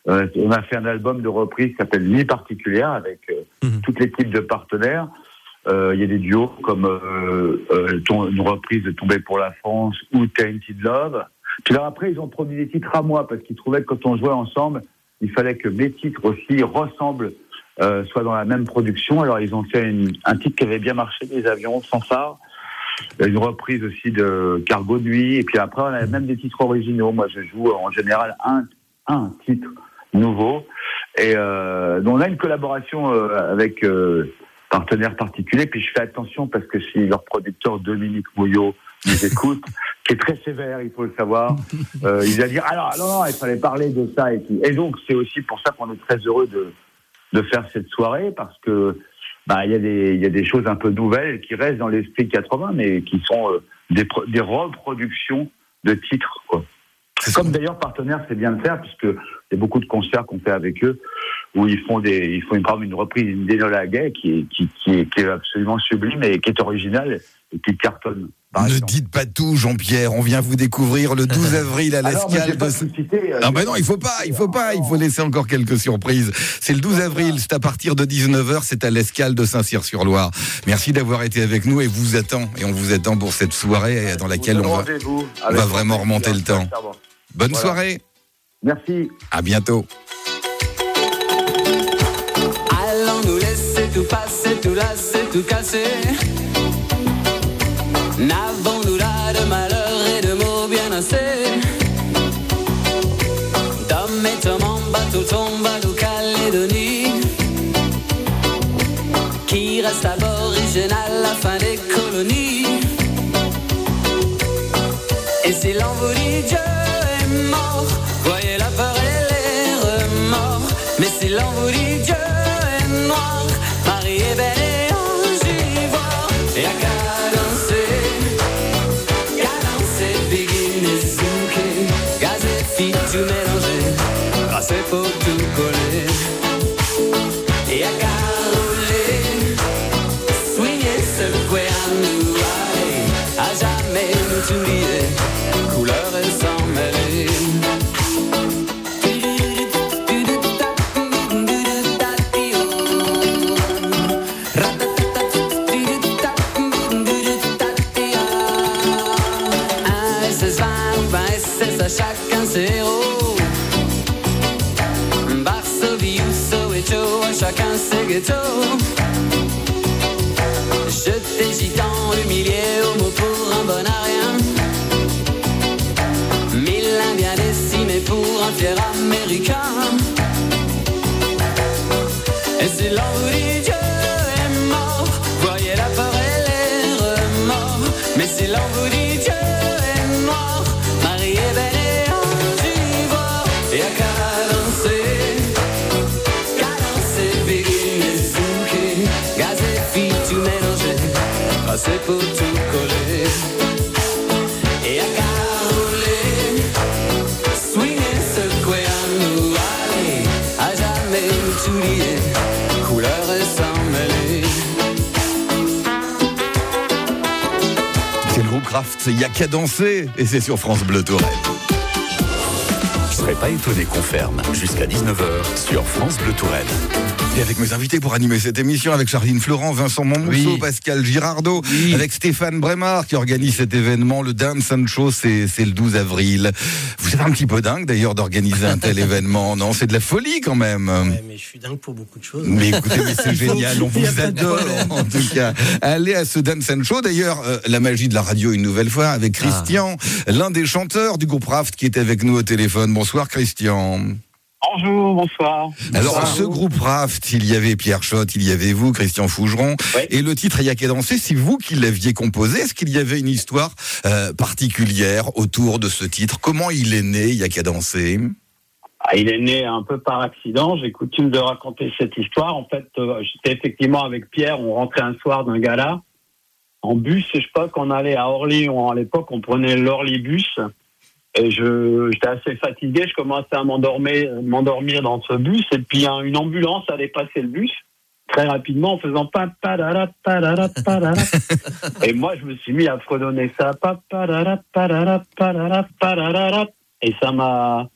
On a fait un album de reprise qui s'appelle Nuit particulière avec toutes les types de partenaires. Il y a des duos comme une reprise de Tomber pour la France ou Tainted Love. Puis là après ils ont produit des titres à moi parce qu'ils trouvaient que quand on jouait ensemble, il fallait que mes titres aussi ressemblent, soient dans la même production. Alors ils ont fait un titre qui avait bien marché, Les Avions sans phare. Une reprise aussi de Cargo de Nuit. Et puis après on a même des titres originaux. Moi je joue en général un titre nouveau. Et donc on a une collaboration avec partenaires particuliers. Puis je fais attention parce que si leur producteur Dominique Mouillot nous écoute, qui est très sévère, il faut le savoir, il va dire alors non, il fallait parler de ça et tout. Et donc c'est aussi pour ça qu'on est très heureux de faire cette soirée parce que il y a des choses un peu nouvelles qui restent dans l'esprit 80, mais qui sont des reproductions de titres, quoi. Comme d'ailleurs partenaire, c'est bien de faire puisque il y a beaucoup de concerts qu'on fait avec eux où ils font une reprise d'Enola Gay qui est absolument sublime et qui est originale et qui cartonne. Ne dites pas tout, Jean-Pierre. On vient vous découvrir le 12 avril à l'Escale non, il faut laisser encore quelques surprises. C'est le 12 avril, c'est à partir de 19h, c'est à l'Escale de Saint-Cyr-sur-Loire. Merci d'avoir été avec nous et on vous attend pour cette soirée dans laquelle on va vraiment remonter le temps. Bonne soirée. Merci. À bientôt. Allons nous laisser tout passer, tout lasser, tout casser. N'avons-nous là de malheur et de mots bien assez? D'hommes et hommes en bateau tombent à Nouvelle-Calédonie, qui reste aboriginal à la fin des colonies. Et si l'on vous dit Dieu est mort, voyez la peur et les remords. Mais si l'on vous dit Dieu est noir, Marie est belle et ange ivoire. Et à tout mélanger, c'est pour tout coller. Et à caroler, swinguer, secouer, à nous aller, à jamais nous oublier, couleur et sans mêler. Chacun ses héros, Varsovie ou Soweto, chacun ses ghettos. Jeté gitan, humilié, homo pour un bon à rien. 1000 Indiens décimés pour un fier américain. Et si l'on vous dit Dieu est mort, voyez la peur et les remords. Mais si l'on vous dit Dieu est noir, Marie est belle. Et à cadencer, béguiner, souquer, gazer, filles, tout mélanger, passer pour tout coller. Et à caroler, swinguer, secouer, à nous aller, à jamais nous oublier, couleur et sans mêler. C'est le groupe Kraft, il y a qu'à danser, et c'est sur France Bleu Touraine. Je ne serais pas étonné qu'on ferme jusqu'à 19h sur France Bleu Touraine. Et avec mes invités pour animer cette émission, avec Charline Florent, Vincent Monmousseau, Pascal Girardot, avec Stéphane Brémard qui organise cet événement, le Dance and Show, c'est le 12 avril. Vous êtes un petit peu dingue d'ailleurs d'organiser un tel événement, non? C'est de la folie quand même. Ouais, mais je suis dingue pour beaucoup de choses. Mais écoutez, c'est génial, on vous adore en tout cas. Allez à ce Dance and Show, d'ailleurs, la magie de la radio une nouvelle fois, avec Christian, l'un des chanteurs du groupe Raft qui est avec nous au téléphone. Bonsoir Christian. Bonjour, bonsoir. Alors, ce groupe Raft, il y avait Pierre Schott, il y avait vous, Christian Fougeron, et le titre « Y'a qu'à danser », c'est vous qui l'aviez composé. Est-ce qu'il y avait une histoire particulière autour de ce titre? Comment il est né, « Y'a qu'à danser » ? Il est né un peu par accident. J'ai coutume de raconter cette histoire. En fait, j'étais effectivement avec Pierre, on rentrait un soir d'un gala en bus, et je sais qu'on allait à Orly, à l'époque, on prenait l'Orlybus. Et j'étais assez fatigué, je commençais à m'endormir dans ce bus, et puis une ambulance allait passer le bus très rapidement en faisant pa-pa-da-da, pa-da-da, pa-da-da. Et moi je me suis mis à fredonner ça, pa-pa-da-da, pa-da-da, pa-da-da, pa-da-da. Et ça m'a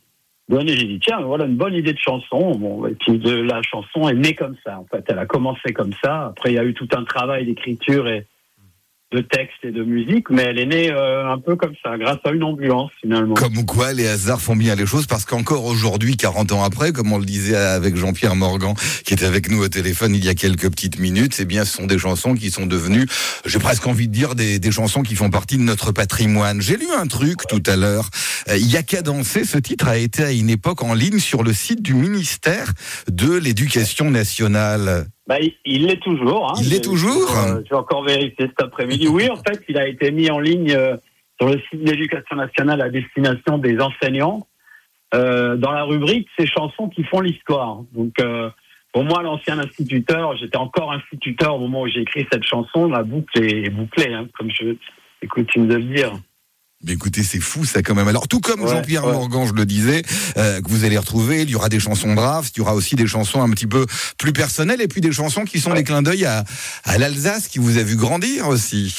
donné, j'ai dit tiens, voilà une bonne idée de chanson. Bon, et puis la chanson est née comme ça. En fait, elle a commencé comme ça. Après, il y a eu tout un travail d'écriture et de texte et de musique, mais elle est née un peu comme ça, grâce à une ambulance finalement. Comme quoi, les hasards font bien les choses, parce qu'encore aujourd'hui, 40 ans après, comme on le disait avec Jean-Pierre Morgan, qui était avec nous au téléphone il y a quelques petites minutes, eh bien, ce sont des chansons qui sont devenues, j'ai presque envie de dire, des chansons qui font partie de notre patrimoine. J'ai lu un truc tout à l'heure. Il y a qu'à danser, ce titre a été à une époque en ligne sur le site du ministère de l'Éducation nationale. Bah, il l'est toujours. Hein. Il l'est toujours. J'ai encore vérifié cet après-midi. Oui, en fait, il a été mis en ligne sur le site de l'Éducation nationale à destination des enseignants dans la rubrique « Ces chansons qui font l'histoire ». Donc, pour moi, l'ancien instituteur, j'étais encore instituteur au moment où j'ai écrit cette chanson. La boucle est bouclée, hein, comme j'ai coutume de le dire. Mais écoutez, c'est fou ça quand même. Alors tout comme Jean-Pierre Morgan, je le disais, que vous allez retrouver, il y aura des chansons draft, il y aura aussi des chansons un petit peu plus personnelles, et puis des chansons qui sont des clins d'œil à l'Alsace, qui vous a vu grandir aussi.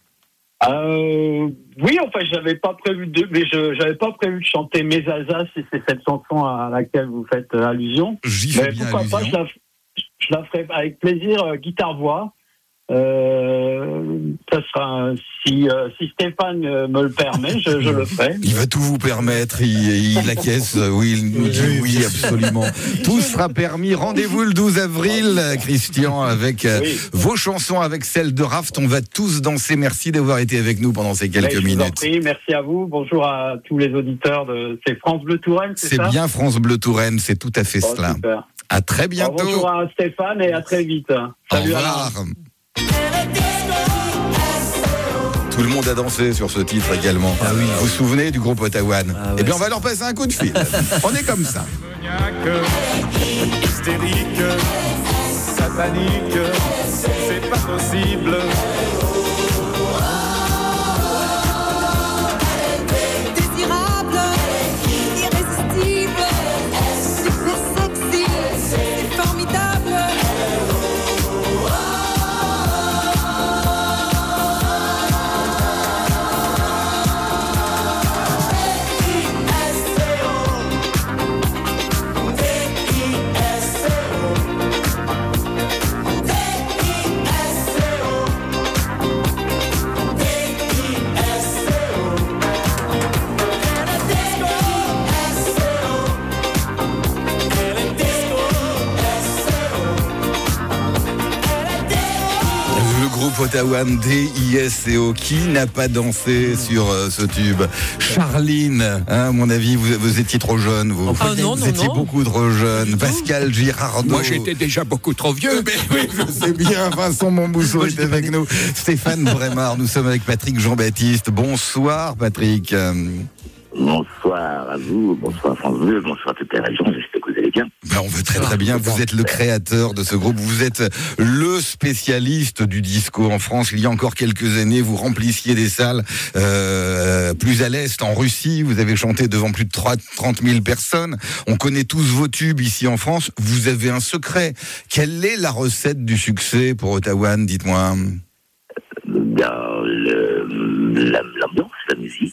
Oui, enfin, j'avais pas prévu de chanter Mes Alsaces, si c'est cette chanson à laquelle vous faites allusion. J'y fais bien allusion. Pourquoi pas, je la ferai avec plaisir, guitare-voix. Ça sera si Stéphane me le permet, je le ferai. Il va tout vous permettre, il acquiesce, oui, absolument. Tout sera permis. Rendez-vous le 12 avril, Christian, avec vos chansons, avec celles de Raft. On va tous danser. Merci d'avoir été avec nous pendant ces quelques minutes. Je vous en prie, merci à vous. Bonjour à tous les auditeurs c'est France Bleu Touraine, c'est ça ? C'est bien France Bleu Touraine, c'est tout à fait cela. Super. À très bientôt. Bonjour à Stéphane et à très vite. Salut. Au revoir. Tout le monde a dansé sur ce titre également. Ah oui. Vous vous souvenez du groupe Otawan? Ah ouais, Eh bien, on va leur passer un coup de fil. On est comme ça. Hystérique, satanique, c'est pas possible. Désirable, irrésistible, super sexy, c'est formidable. Otawan, DISCO, qui n'a pas dansé sur ce tube? Charline, à mon avis, vous étiez trop jeune, vous. Vous étiez beaucoup trop jeune. Pascal Girardot. Moi, j'étais déjà beaucoup trop vieux. Mais oui, je sais bien. Vincent Montbousseau est avec nous. Stéphane Bremard, nous sommes avec Patrick Jean-Baptiste. Bonsoir, Patrick. Bonsoir à vous, bonsoir à France Bleu, bonsoir à toute la région, j'espère que vous allez bien. On va très très bien, vous êtes le créateur de ce groupe, vous êtes le spécialiste du disco en France. Il y a encore quelques années, vous remplissiez des salles plus à l'est, en Russie, vous avez chanté devant plus de 30 000 personnes. On connaît tous vos tubes ici en France, vous avez un secret. Quelle est la recette du succès pour Otawan, dites-moi? L'ambiance, la musique,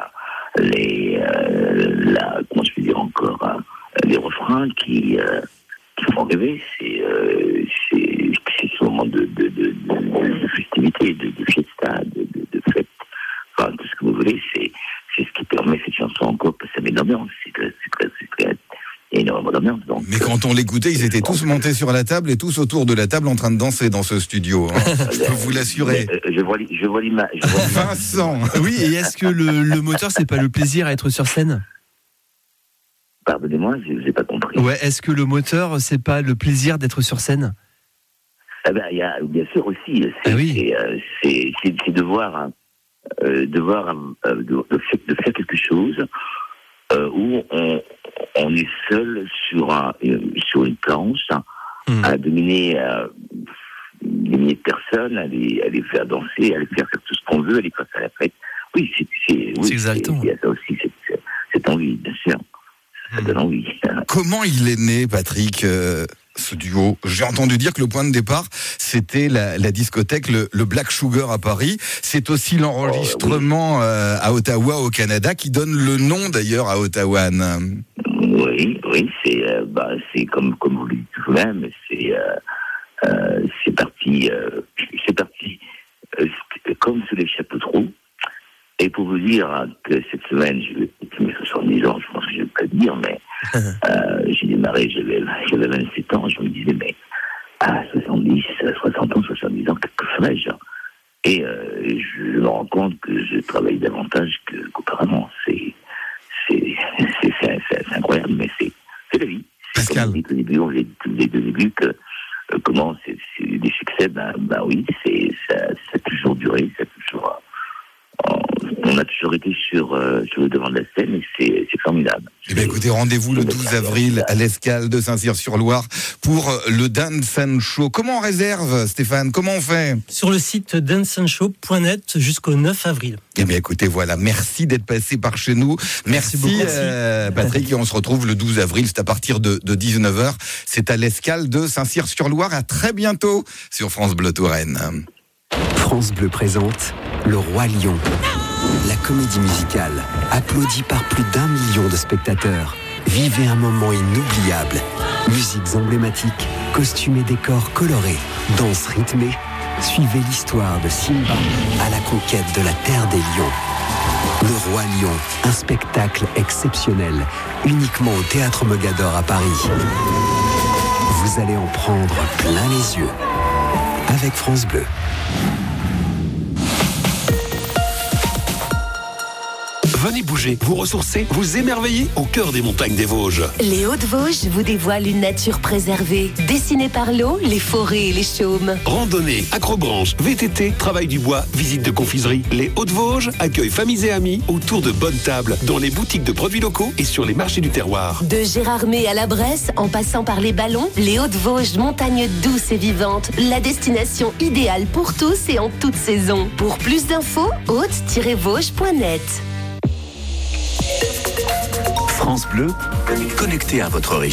comment je peux dire encore, les refrains qui font rêver, c'est ce moment de festivité, de fiesta, de fête, enfin tout ce que vous voulez, c'est ce qui permet cette chanson encore, parce que ça met de l'ambiance, c'est énormément d'ambiance. Donc, mais quand on l'écoutait, ils étaient tous montés sur la table et tous autour de la table en train de danser dans ce studio. Hein. Je peux vous l'assurer. Je vois l'image. Vincent. Oui, et est-ce que le moteur, c'est pas le plaisir à être sur scène? Pardonnez-moi, je n'ai pas compris. Ouais, est-ce que le moteur, c'est pas le plaisir d'être sur scène? Eh ben, il y a bien sûr aussi. C'est de faire quelque chose où on est seul sur une planche à dominer des milliers de personnes, à les faire danser, à les faire tout ce qu'on veut, à les faire à la fête. Oui, c'est exaltant. Il y a ça aussi, cette envie, bien sûr. Ça donne envie. Comment il est né, Patrick, ce duo. J'ai entendu dire que le point de départ, c'était la discothèque, le Black Sugar à Paris. C'est aussi l'enregistrement à Ottawa, au Canada, qui donne le nom d'ailleurs à Ottawa. Oui, c'est comme vous le dites vous-même, c'est parti comme sous les chapeaux de roue. Et pour vous dire que cette semaine, je vais mes 70 ans, je pense que je ne vais pas le dire, mais j'ai démarré, j'avais 27 ans, je me disais, mais à 70, 60 ans, 70 ans, que ferais-je? Et je me rends compte que je travaille davantage qu'auparavant. C'est incroyable, mais c'est la vie. Pascal. Comme on dit au début, que comment c'est des succès, oui, ça a toujours duré, on a toujours été sur le devant de la scène et c'est formidable. Eh bien, écoutez, rendez-vous le 12 avril à l'Escale de Saint-Cyr-sur-Loire pour le Dance and Show. Comment on réserve, Stéphane? Comment on fait? Sur le site danceandshow.net jusqu'au 9 avril. Eh bien, écoutez, voilà. Merci d'être passé par chez nous. Merci beaucoup, Patrick. Et on se retrouve le 12 avril. C'est à partir de 19h. C'est à l'Escale de Saint-Cyr-sur-Loire. À très bientôt sur France Bleu Touraine. France Bleu présente Le Roi Lion, la comédie musicale, applaudie par plus d'1 million de spectateurs. Vivez un moment inoubliable. Musiques emblématiques, costumes et décors colorés, danses rythmées. Suivez l'histoire de Simba à la conquête de la terre des lions. Le Roi Lion, un spectacle exceptionnel, uniquement au Théâtre Mogador à Paris. Vous allez en prendre plein les yeux. Avec France Bleu. Venez bouger, vous ressourcer, vous émerveiller au cœur des montagnes des Vosges. Les Hauts-de-Vosges vous dévoilent une nature préservée, dessinée par l'eau, les forêts et les chaumes. Randonnée, accrobranche, VTT, travail du bois, visite de confiserie. Les Hauts-de-Vosges accueillent familles et amis autour de bonnes tables dans les boutiques de produits locaux et sur les marchés du terroir. De Gérardmer à la Bresse, en passant par les Ballons, les Hauts-de-Vosges, montagne douce et vivante, la destination idéale pour tous et en toute saison. Pour plus d'infos, haute-vosges.net. France Bleu, connecté à votre région.